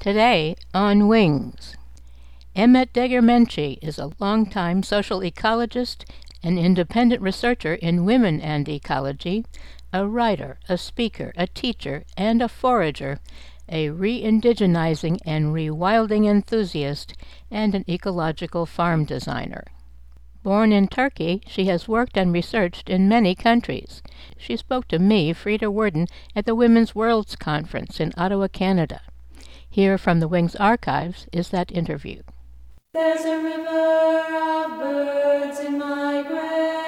Today on Wings, Emmet Degermenci is a longtime social ecologist, an independent researcher in women and ecology, a writer, a speaker, a teacher, and a forager, a re-indigenizing and rewilding enthusiast, and an ecological farm designer. Born in Turkey, she has worked and researched in many countries. She spoke to me, Frida Worden, at the Women's Worlds Conference in Ottawa, Canada. Here from the Wings archives is that interview. There's a river of birds in migration,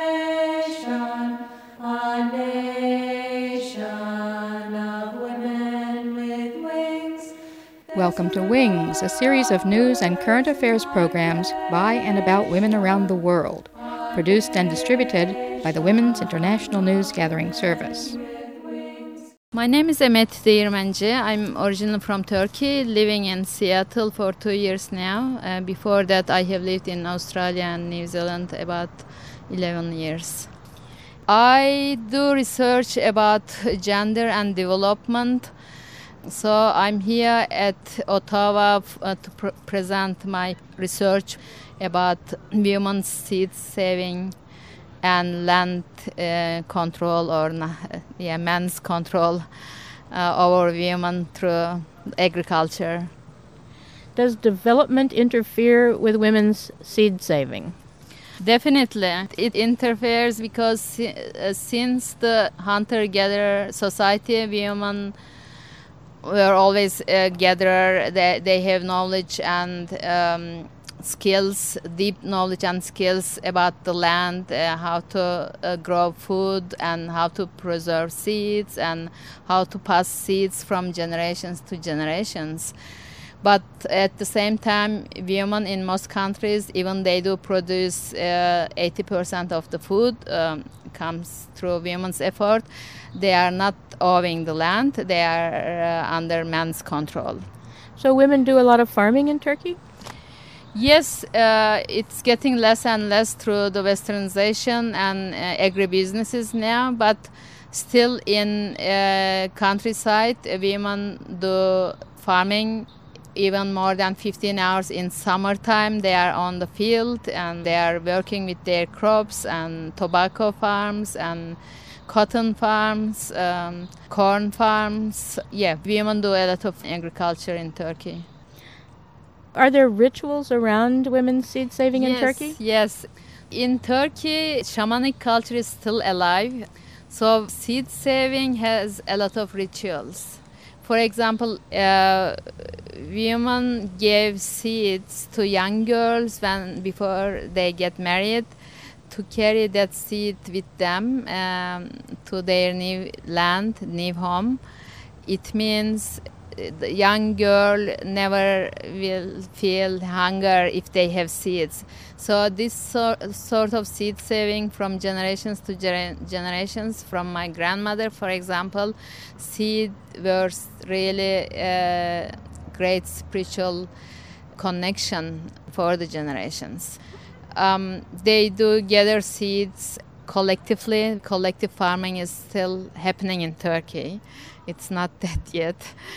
a nation of women with wings. Welcome to Wings, a series of news and current affairs programs by and about women around the world, produced and distributed by the Women's International News Gathering Service. My name is Emmet Degermenci. I'm originally from Turkey, living in Seattle for 2 years now. Before that, I have lived in Australia and New Zealand about 11 years. I do research about gender and development. So I'm here at Ottawa to present my research about women's seed saving and land control or men's control over women through agriculture. Does development interfere with women's seed saving? Definitely. It interferes because since the hunter-gatherer society, women were always gatherer. They have knowledge and skills, deep knowledge and skills about the land, how to grow food and how to preserve seeds and how to pass seeds from generations to generations. But at the same time, women in most countries, even they do produce 80% of the food comes through women's effort. They are not owning the land. They are under men's control. So women do a lot of farming in Turkey? Yes, it's getting less and less through the westernization and agribusinesses now, but still in countryside, women do farming even more than 15 hours in summertime. They are on the field and they are working with their crops and tobacco farms and cotton farms, corn farms. Yeah, women do a lot of agriculture in Turkey. Are there rituals around women's seed saving in Turkey? Yes. In Turkey, shamanic culture is still alive. So seed saving has a lot of rituals. For example, women gave seeds to young girls before they get married to carry that seed with them to their new land, new home. It means the young girl never will feel hunger if they have seeds. So this sort of seed saving from generations to generations, from my grandmother, for example, seed was really a great spiritual connection for the generations. They do gather seeds collectively. Collective farming is still happening in Turkey. It's not that yet.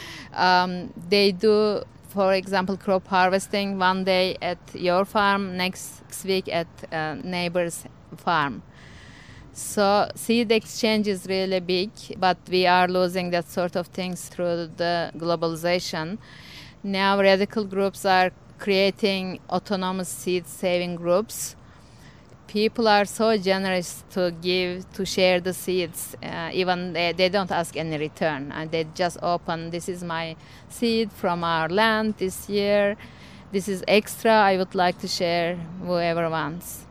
They do, for example, crop harvesting one day at your farm, next week at neighbor's farm. So seed exchange is really big, but we are losing that sort of things through the globalization. Now radical groups are creating autonomous seed saving groups. People are so generous to share the seeds. Even they don't ask any return. They just open, this is my seed from our land this year. This is extra. I would like to share whoever wants.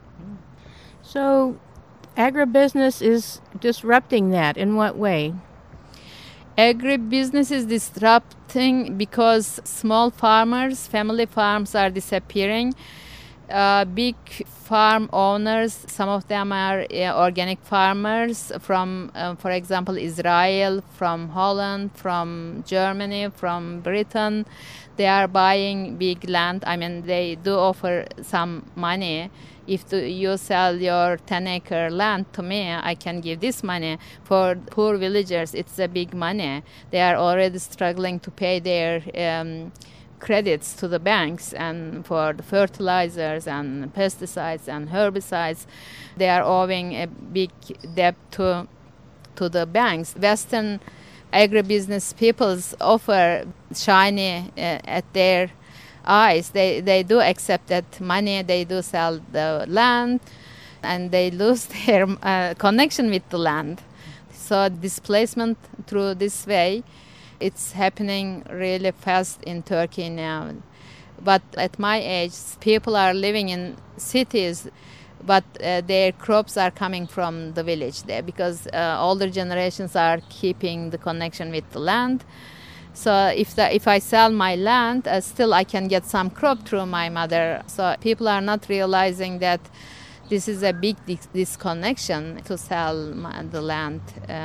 So agribusiness is disrupting that. In what way? Agribusiness is disrupting because small farmers, family farms are disappearing. Big farm owners, some of them are organic farmers from, for example, Israel, from Holland, from Germany, from Britain. They are buying big land. I mean, they do offer some money. If you sell your 10-acre land to me, I can give this money. For poor villagers, it's a big money. They are already struggling to pay their credits to the banks and for the fertilizers and pesticides and herbicides. They are owing a big debt to the banks. Western agribusiness peoples offer shiny at their eyes. They do accept that money, they do sell the land, and they lose their connection with the land. So displacement through this way, it's happening really fast in Turkey now. But at my age, people are living in cities, but their crops are coming from the village there because older generations are keeping the connection with the land. So if I sell my land, still I can get some crop through my mother. So people are not realizing that this is a big disconnection to sell the land.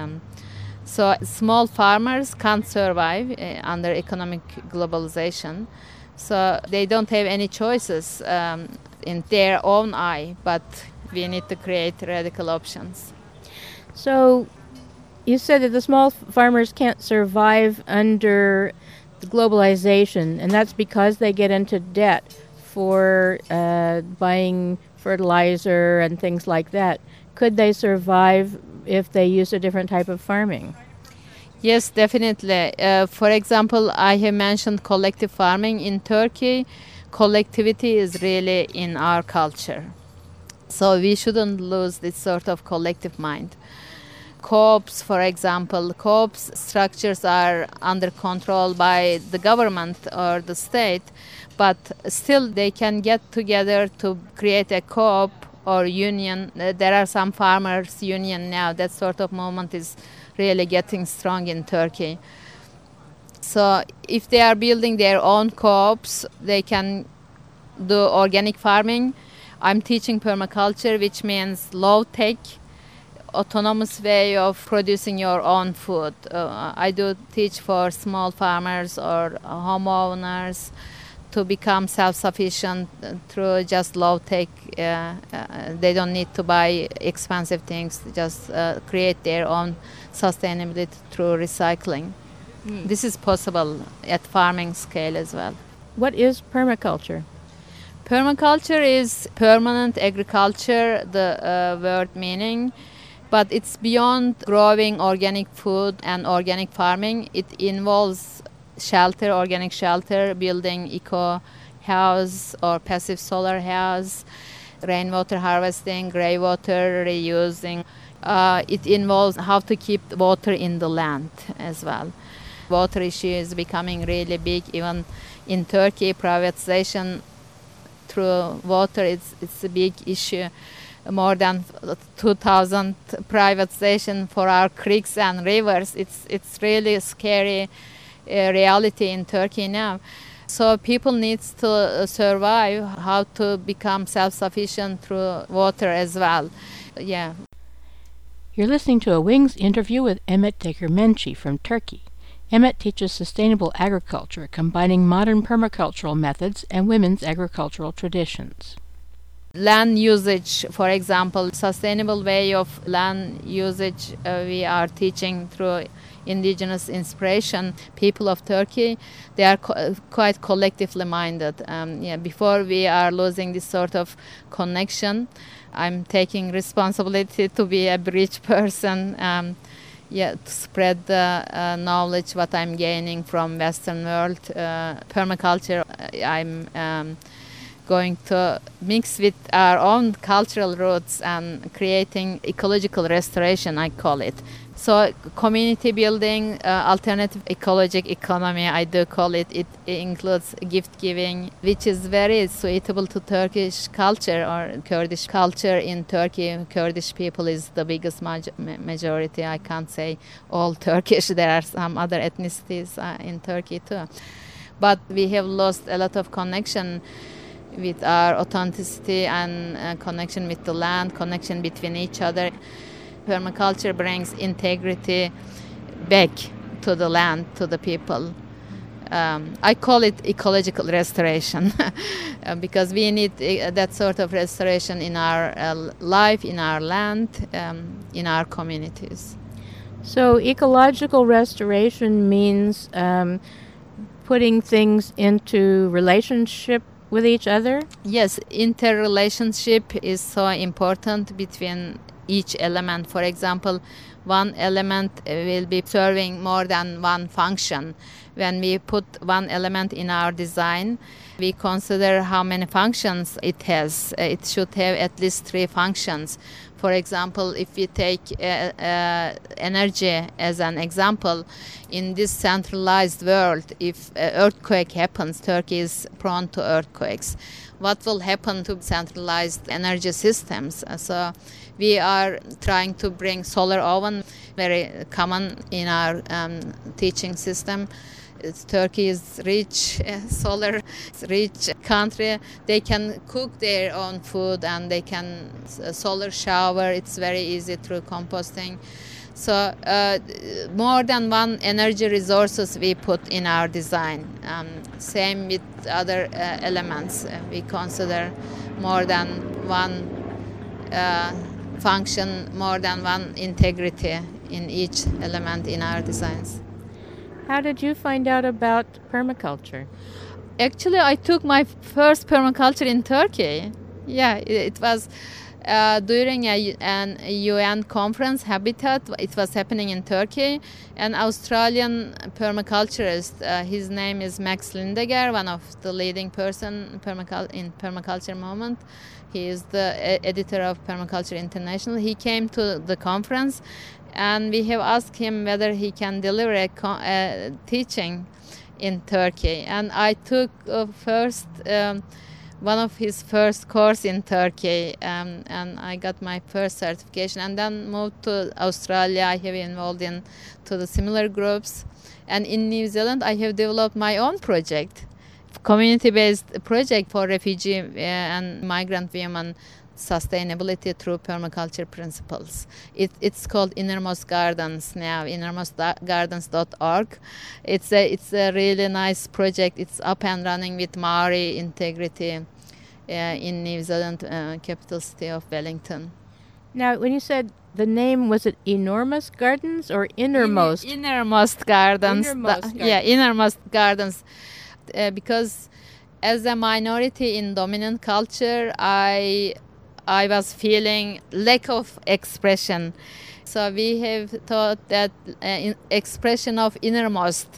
So small farmers can't survive under economic globalization. So they don't have any choices in their own eye, but we need to create radical options. So you said that the small farmers can't survive under globalization, and that's because they get into debt for buying fertilizer and things like that. Could they survive if they use a different type of farming? Yes, definitely. For example, I have mentioned collective farming in Turkey. Collectivity is really in our culture. So we shouldn't lose this sort of collective mind. Co-ops, for example, co-ops structures are under control by the government or the state, but still they can get together to create a co-op or union. There are some farmers union now. That sort of movement is really getting strong in Turkey. So if they are building their own co-ops, they can do organic farming. I'm teaching permaculture, which means low-tech, autonomous way of producing your own food. I do teach for small farmers or homeowners to become self-sufficient through just low-tech. They don't need to buy expensive things, just create their own sustainability through recycling. This is possible at farming scale as well. What is permaculture? Permaculture is permanent agriculture, the word meaning, but it's beyond growing organic food and organic farming. It involves shelter, organic shelter, building eco house or passive solar house, rainwater harvesting, grey water reusing. It involves how to keep water in the land as well. Water issue is becoming really big. Even in Turkey, privatization through water, it's a big issue. More than 2,000 privatization for our creeks and rivers. It's really a scary reality in Turkey now. So people need to survive how to become self-sufficient through water as well. Yeah. You're listening to a Wings interview with Emet Degermenci from Turkey. Emet teaches sustainable agriculture, combining modern permacultural methods and women's agricultural traditions. Land usage, for example, sustainable way of land usage we are teaching through indigenous inspiration. People of Turkey, they are quite collectively minded. Before we are losing this sort of connection, I'm taking responsibility to be a bridge person, to spread the knowledge what I'm gaining from Western world. Permaculture, I'm going to mix with our own cultural roots and creating ecological restoration, I call it. So community building, alternative ecologic economy, I do call it. It includes gift giving, which is very suitable to Turkish culture or Kurdish culture in Turkey. Kurdish people is the biggest majority. I can't say all Turkish. There are some other ethnicities in Turkey too. But we have lost a lot of connection with our authenticity and connection with the land, connection between each other. Permaculture brings integrity back to the land, to the people. I call it ecological restoration because we need that sort of restoration in our life, in our land, in our communities. So ecological restoration means putting things into relationship with each other? Yes, interrelationship is so important between each element. For example, one element will be serving more than one function. When we put one element in our design, we consider how many functions it has. It should have at least 3 functions. For example, if we take energy as an example, in this centralized world, if an earthquake happens, Turkey is prone to earthquakes. What will happen to centralized energy systems? So we are trying to bring solar oven, very common in our teaching system. Turkey is rich, solar-rich country. They can cook their own food and they can solar shower. It's very easy through composting. So more than one energy resources we put in our design. Same with other elements. We consider more than one function, more than one integrity in each element in our designs. How did you find out about permaculture? Actually, I took my first permaculture in Turkey. Yeah, it was during an UN conference, Habitat. It was happening in Turkey. An Australian permaculturist, his name is Max Lindegar, one of the leading person in permaculture movement. He is the editor of Permaculture International. He came to the conference, and we have asked him whether he can deliver a teaching in Turkey. And I took one of his first course in Turkey, and I got my first certification, and then moved to Australia. I have involved to the similar groups, and in New Zealand I have developed my own project, community-based project for refugee and migrant women sustainability through permaculture principles. It's called Innermost Gardens now, innermostgardens.org. It's a really nice project. It's up and running with Maori integrity in New Zealand, capital city of Wellington. Now, when you said the name, was it Enormous Gardens or Innermost? Innermost Gardens. Innermost Gardens. Because as a minority in dominant culture, I was feeling lack of expression. So we have thought that expression of innermost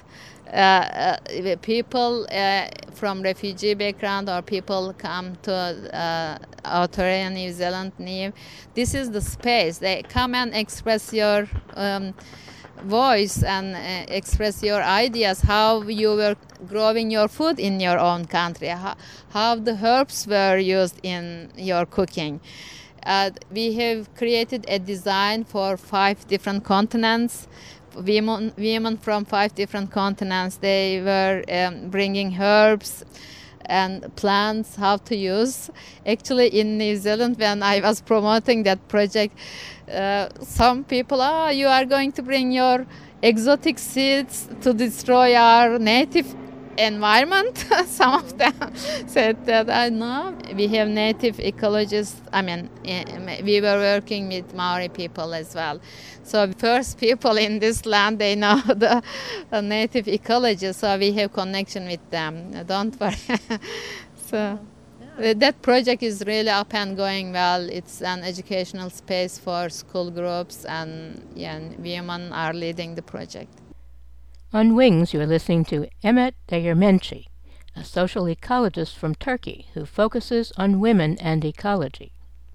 people from refugee background or people come to Aotearoa, New Zealand, this is the space. They come and express your voice and express your ideas, how you were growing your food in your own country, how the herbs were used in your cooking. We have created a design for 5 different continents. Women from 5 different continents, they were bringing herbs and plants, how to use. Actually, in New Zealand, when I was promoting that project, some people, you are going to bring your exotic seeds to destroy our native environment. Some of them said that, I know. We have native ecologists. We were working with Maori people as well. So first people in this land, they know the native ecologists, so we have connection with them. Don't worry. So that project is really up and going well. It's an educational space for school groups, and women are leading the project. On Wings, you are listening to Emmet Degermenci, a social ecologist from Turkey who focuses on women and ecology.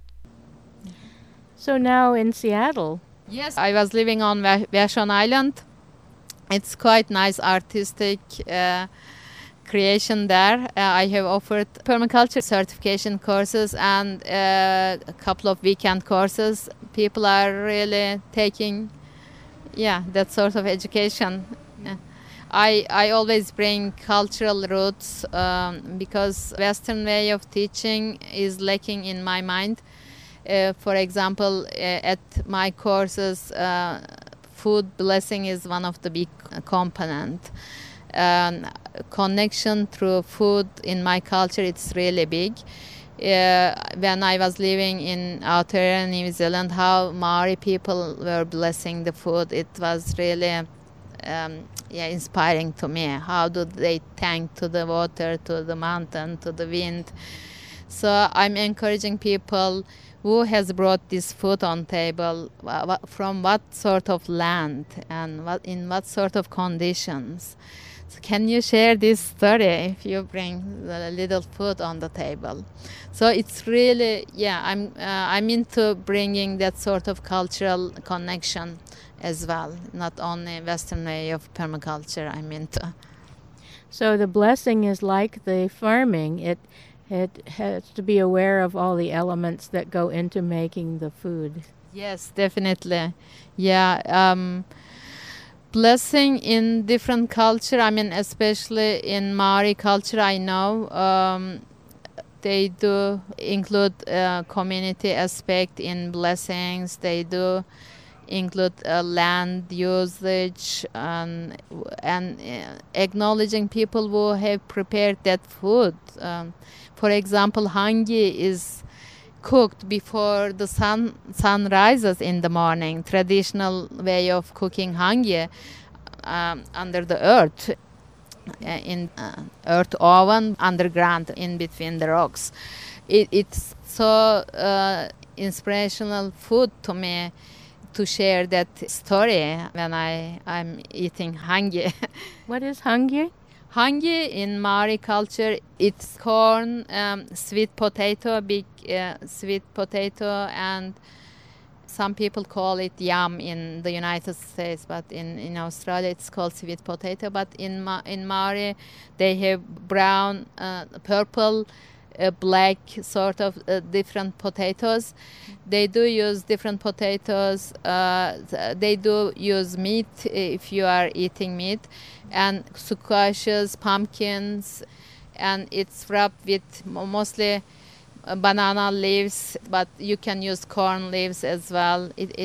So now in Seattle. Yes, I was living on Vashon Island. It's quite nice artistic creation there. I have offered permaculture certification courses and a couple of weekend courses. People are really taking that sort of education. I always bring cultural roots because Western way of teaching is lacking in my mind. For example, at my courses, food blessing is one of the big component. Connection through food in my culture, it's really big. When I was living in Aotearoa, New Zealand, how Maori people were blessing the food, it was really inspiring to me. How do they thank to the water, to the mountain, to the wind? So I'm encouraging people who has brought this food on table, from what sort of land and in what sort of conditions. So can you share this story if you bring the little food on the table? So it's really, I'm into bringing that sort of cultural connection as well, not only Western way of permaculture I'm into. So the blessing is like the farming. It has to be aware of all the elements that go into making the food. Yes, definitely. Yeah. Blessing in different culture, I mean, especially in Maori culture, I know they do include community aspect in blessings. They do include land usage and acknowledging people who have prepared that food. For example, hangi is cooked before the sun rises in the morning. Traditional way of cooking hangi under the earth, in earth oven underground in between the rocks. It's so inspirational food to me to share that story when I'm eating hangi. What is hangi? Hangi in Maori culture, it's corn, sweet potato, big sweet potato, and some people call it yam in the United States, but in Australia it's called sweet potato. But in Maori, they have brown, purple, black sort of different potatoes. They do use different potatoes. They do use meat if you are eating meat, and squashes, pumpkins, and it's wrapped with mostly banana leaves, but you can use corn leaves as well.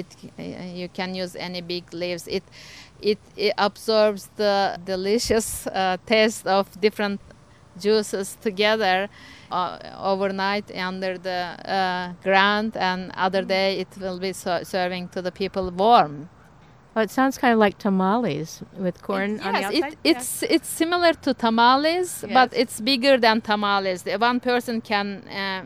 You can use any big leaves. It absorbs the delicious taste of different juices together overnight under the ground, and other day it will be serving to the people warm. Well, it sounds kind of like tamales with corn on the outside. It's similar to tamales, but it's bigger than tamales. One person can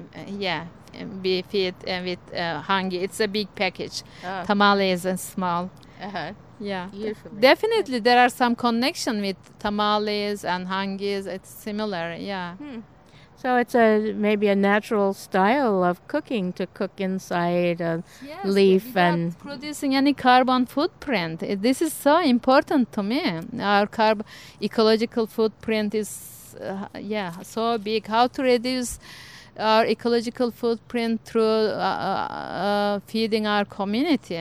be fed with hangi. It's a big package. Tamales is small. Yeah, usually. Definitely there are some connection with tamales and hangis. It's similar. Yeah. So it's maybe a natural style of cooking to cook inside a leaf without producing any carbon footprint. This is so important to me. Our ecological footprint is so big. How to reduce our ecological footprint through feeding our community.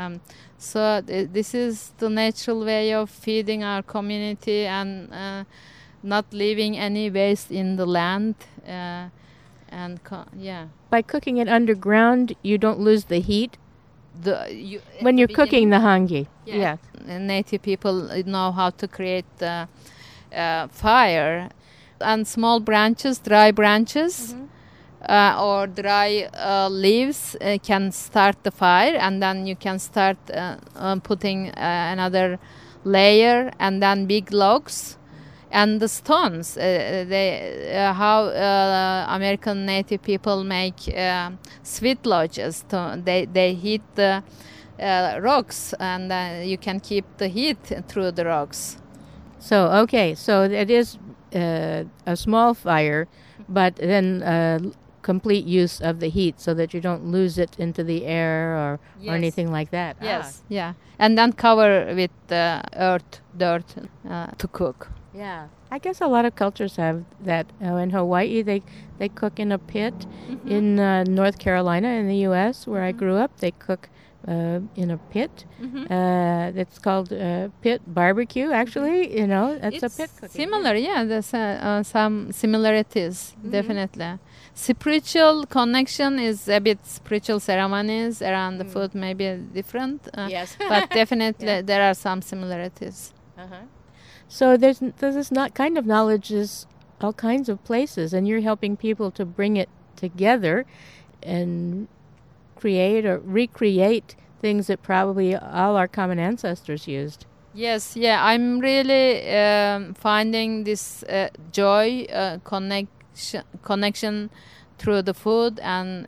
So this is the natural way of feeding our community and not leaving any waste in the land. By cooking it underground, you don't lose the heat when you're cooking the hangi. Yeah. Native people know how to create fire, and small branches, dry branches, or dry leaves can start the fire, and then you can start putting another layer, and then big logs. And the stones, how American Native people make sweet lodges. They heat the rocks, and you can keep the heat through the rocks. So it is a small fire, but then complete use of the heat so that you don't lose it into the air or anything like that. Yes, and then cover with dirt to cook. Yeah, I guess a lot of cultures have that. In Hawaii, they cook in a pit. In North Carolina, in the U.S., where I grew up, they cook in a pit. It's called pit barbecue. Actually, it's a pit cooking. Similar, there's some similarities, definitely. Spiritual connection is a bit spiritual ceremonies around the food, maybe different. But definitely there are some similarities. So there's this kind of knowledge is all kinds of places, and you're helping people to bring it together and create or recreate things that probably all our common ancestors used. Yes, yeah, I'm really finding this joy, connection through the food, and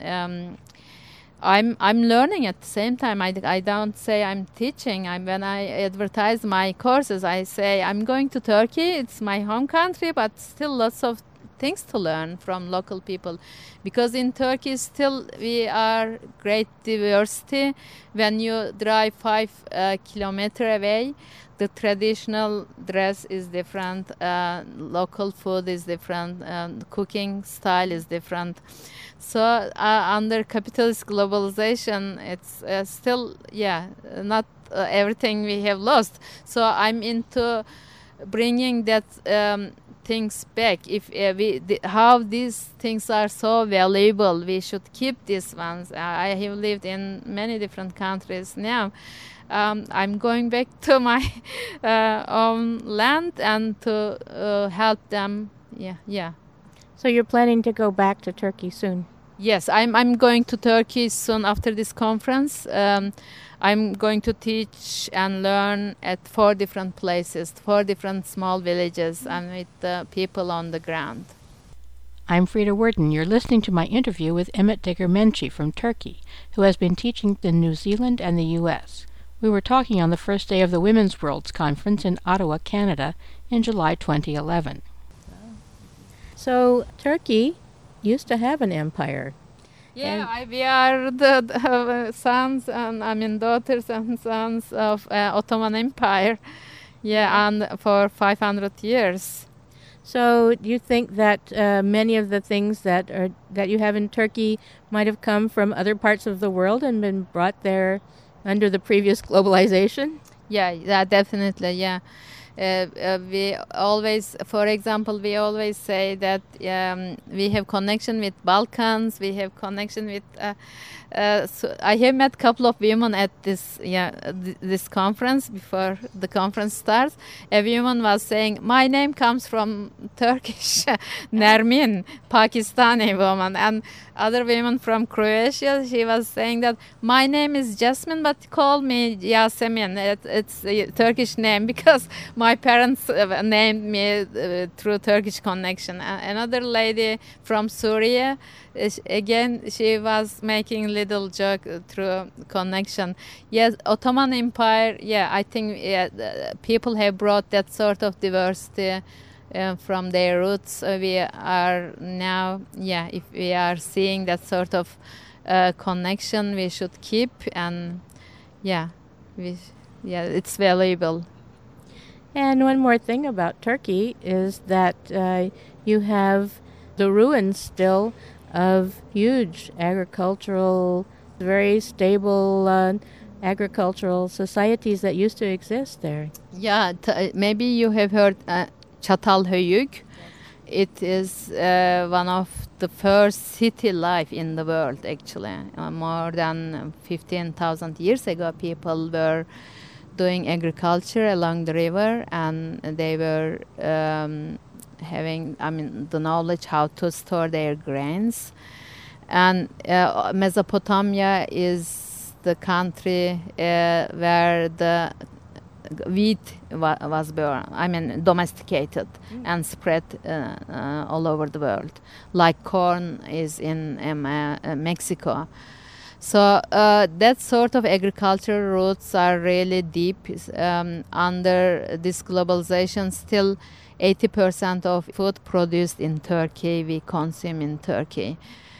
I'm learning at the same time. I don't say I'm teaching. When I advertise my courses, I say I'm going to Turkey. It's my home country, but still lots of things to learn from local people, because in Turkey still we are great diversity. When you drive 5 kilometers away, the traditional dress is different, local food is different, cooking style is different. So under capitalist globalization, it's still not everything we have lost. So I'm into bringing that things back. If how these things are so valuable, we should keep these ones. I have lived in many different countries now. I'm going back to my own land and to help them. Yeah. So you're planning to go back to Turkey soon? Yes, I'm going to Turkey soon after this conference. I'm going to teach and learn at 4 different places, 4 different small villages, and with the people on the ground. I'm Frida Worden. You're listening to my interview with Emmet Degermenci from Turkey, who has been teaching in New Zealand and the U.S. We were talking on the first day of the Women's Worlds Conference in Ottawa, Canada, in July 2011. So Turkey used to have an empire. Yeah, we are the sons and daughters and sons of Ottoman Empire. Yeah, and for 500 years. So do you think that many of the things that you have in Turkey might have come from other parts of the world and been brought there under the previous globalization? Yeah, definitely, yeah. We always, for example, we always say that we have connection with Balkans, we have connection with so I have met a couple of women at this this conference before the conference starts. A woman was saying, my name comes from Turkish, Nermin, Pakistani woman, and other women from Croatia, she was saying that my name is Jasmine, but call me Yasemin. It's a Turkish name because my parents named me through Turkish connection. Another lady from Syria, again, she was making little joke through connection. Yes, Ottoman Empire, I think people have brought that sort of diversity from their roots. We are now, if we are seeing that sort of connection, we should keep, and it's valuable. And one more thing about Turkey is that you have the ruins still of huge agricultural, very stable agricultural societies that used to exist there. Yeah, maybe you have heard Çatalhöyük. It is one of the first city life in the world, actually. More than 15,000 years ago, people were doing agriculture along the river, and they were having, the knowledge how to store their grains. And Mesopotamia is the country where the wheat was born, domesticated and spread all over the world, like corn is in Mexico. So that sort of agricultural roots are really deep. Under this globalization, still 80% of food produced in Turkey we consume in Turkey.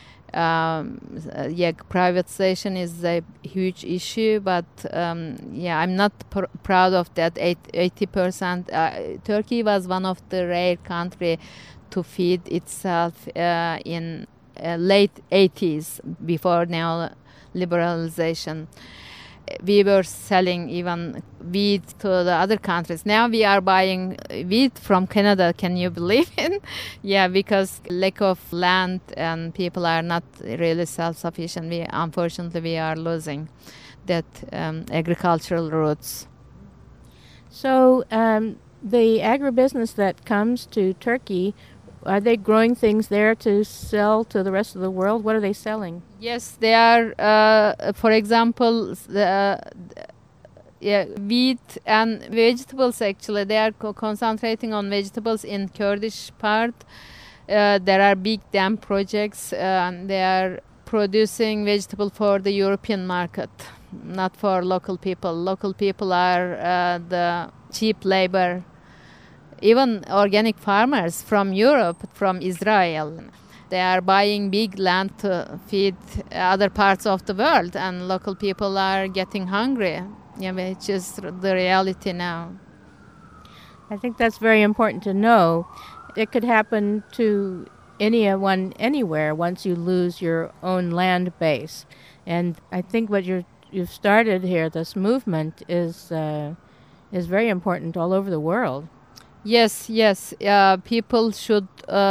Privatization is a huge issue, but I'm not proud of that. 80%. Turkey was one of the rare countries to feed itself in late 80s, before neoliberalization. We were selling even wheat to the other countries. Now we are buying wheat from Canada. Can you believe it? Because lack of land and people are not really self-sufficient. Unfortunately, we are losing that agricultural roots. So the agribusiness that comes to Turkey, are they growing things there to sell to the rest of the world? What are they selling? Yes, they are. For example, wheat and vegetables. Actually, they are concentrating on vegetables in Kurdish part. There are big dam projects, and they are producing vegetable for the European market, not for local people. Local people are the cheap labor. Even organic farmers from Europe, from Israel, they are buying big land to feed other parts of the world, and local people are getting hungry, which is the reality now. I think that's very important to know. It could happen to anyone, anywhere, once you lose your own land base. And I think what you've started here, this movement, is very important all over the world. Yes. People should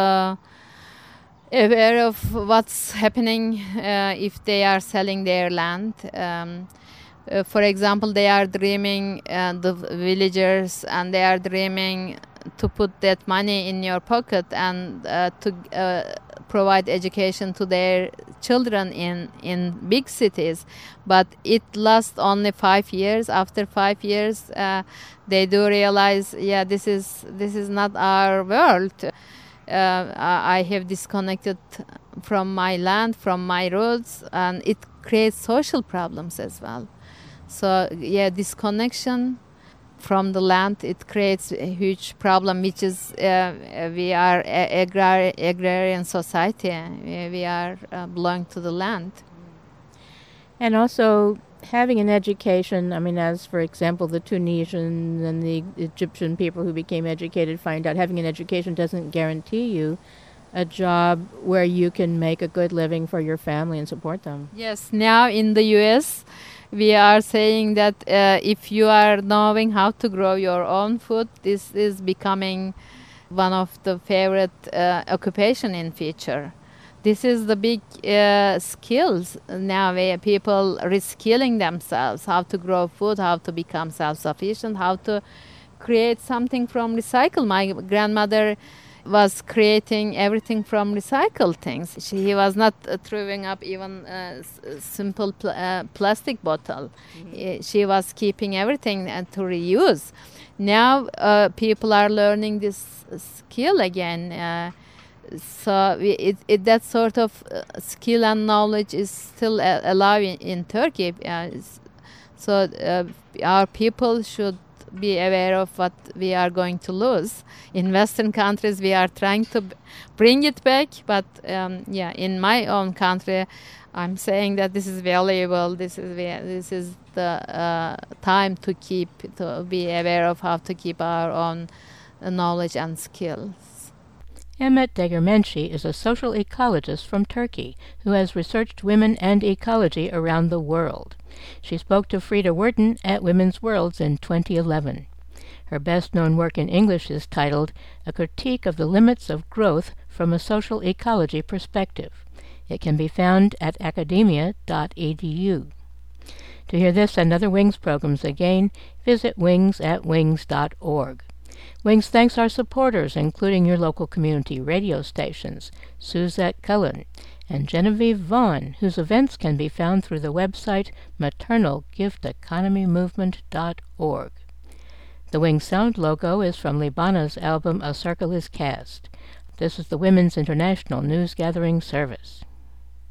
aware of what's happening if they are selling their land. For example, they are dreaming, the villagers, and they are dreaming to put that money in your pocket and to provide education to their children in big cities. But it lasts only 5 years. After 5 years, they do realize, this is not our world. I have disconnected from my land, from my roots, and it creates social problems as well. So disconnection from the land, it creates a huge problem, which is we are agrarian society. We are belong to the land. And also having an education, I mean, as for example, the Tunisian and the Egyptian people who became educated find out, having an education doesn't guarantee you a job where you can make a good living for your family and support them. Yes, now in the U.S., we are saying that if you are knowing how to grow your own food, this is becoming one of the favorite occupation in future. This is the big skills now, where people reskilling themselves, how to grow food, how to become self-sufficient, how to create something from recycle. My grandmother was creating everything from recycled things. She was not throwing up even a simple plastic bottle. Mm-hmm. She was keeping everything to reuse. Now people are learning this skill again. So that sort of skill and knowledge is still alive in Turkey. So our people should be aware of what we are going to lose. In Western countries, we are trying to bring it back, but in my own country, I'm saying that this is valuable. This is the time to be aware of how to keep our own knowledge and skills. Emet Degermenci is a social ecologist from Turkey who has researched women and ecology around the world. She spoke to Frida Werden at Women's Worlds in 2011. Her best-known work in English is titled A Critique of the Limits of Growth from a Social Ecology Perspective. It can be found at academia.edu. To hear this and other WINGS programs again, visit wings@wings.org. WINGS thanks our supporters, including your local community radio stations, Suzette Cullen, and Genevieve Vaughn, whose events can be found through the website maternalgifteconomymovement.org. The WINGS sound logo is from Libana's album A Circle is Cast. This is the Women's International News Gathering Service.